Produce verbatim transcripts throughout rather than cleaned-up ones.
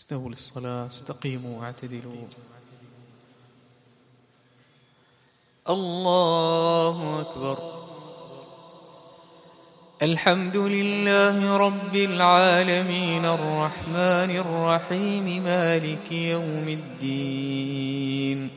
استووا للصلاة، استقيموا واعتدلوا. الله أكبر. الحمد لله رب العالمين الرحمن الرحيم مالك يوم الدين.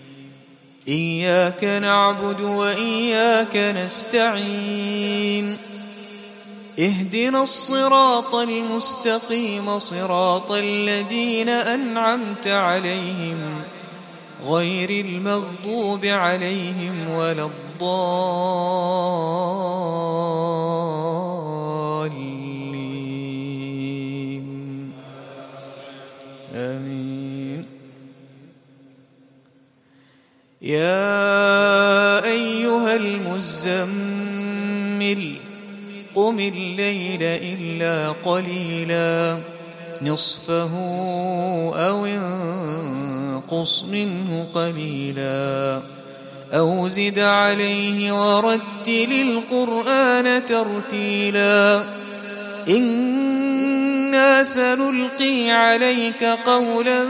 إياك نعبد وإياك نستعين. اهدنا الصراط المستقيم صراط الذين أنعمت عليهم غير المغضوب عليهم ولا الضالين. آمين. يا أيها المزمل قم الليل إلا قليلا نصفه أو انقص منه قليلا أو زد عليه ورتل القرآن ترتيلا. إنا سنلقي عليك قولا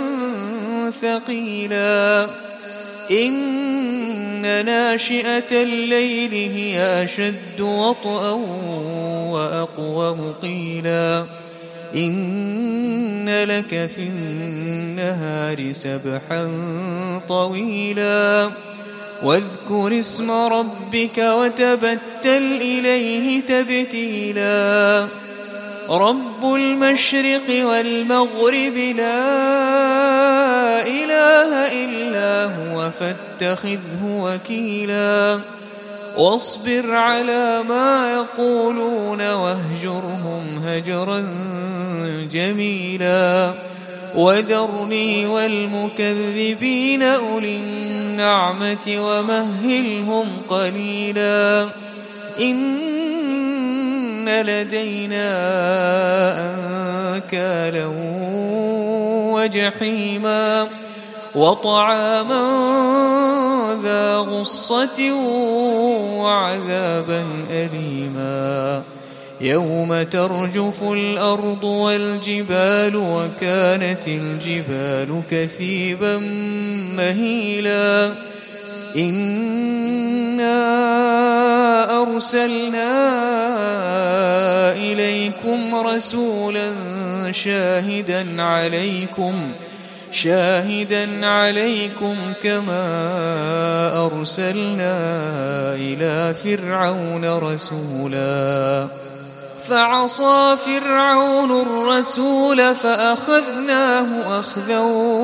ثقيلا. إن ناشئة الليل هي أشد وطئا وأقوم قيلا. إن لك في النهار سبحا طويلا. واذكر اسم ربك وتبتل إليه تبتيلا. رب المشرق والمغرب لا إله إلا هو فاتخذه وكيلا. واصبر على ما يقولون واهجرهم هجرا جميلا. وذرني والمكذبين أولي النعمة ومهلهم قليلا. إن لدينا أنكالا وجحيما وطعاما ذا غصة وعذابا أليما. يوم ترجف الأرض والجبال وكانت الجبال كثيبا مهيلا. إنا أرسلنا إليكم رسولا شاهدا عليكم شاهدا عليكم كما أرسلنا إلى فرعون رسولا. فعصى فرعون الرسول فأخذناه أخذا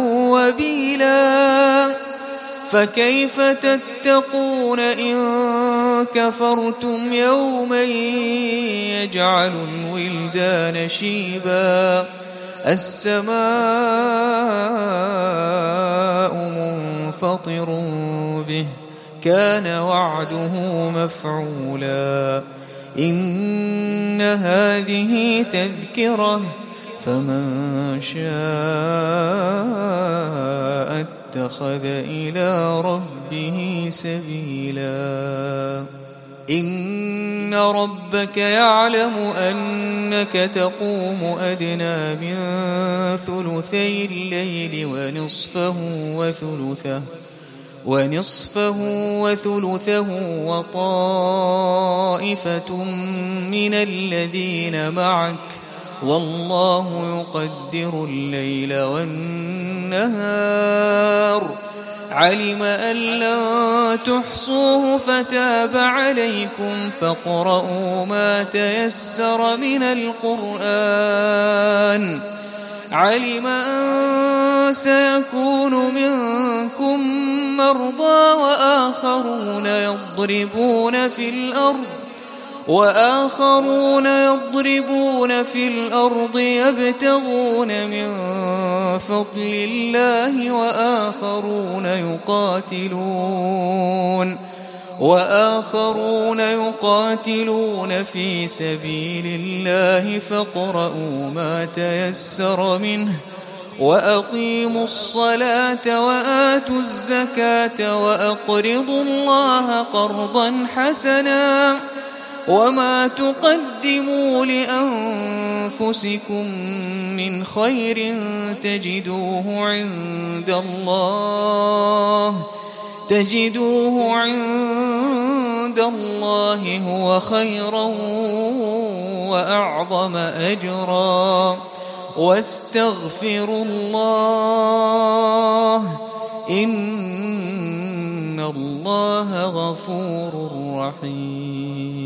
وبيلا. فكيف تتقون إن كفرتم يوما يجعل الولدان شيبا. السماء منفطر به كان وعده مفعولا. إن هذه تذكرة فمن شاء اتخذ إلى ربه سبيلا. إن ربك يعلم أنك تقوم أدنى من ثلثي الليل ونصفه وثلثه ونصفه وثلثه وطائفة من الذين معك والله يقدر الليل والنهار. علم أن لن تحصوه فتاب عليكم فاقرؤوا ما تيسر من القرآن. علم أن سيكون منكم مرضى وآخرون يضربون في الأرض وآخرون يضربون في الأرض يبتغون من فضل الله وآخرون يقاتلون وآخرون يقاتلون في سبيل الله فاقرؤوا ما تيسر منه وأقيموا الصلاة وآتوا الزكاة وأقرضوا الله قرضا حسنا وما تقدموا لأنفسكم من خير تجدوه عند الله تجدوه عند الله هو خيرا وأعظم أجرا واستغفروا الله إن الله غفور رحيم.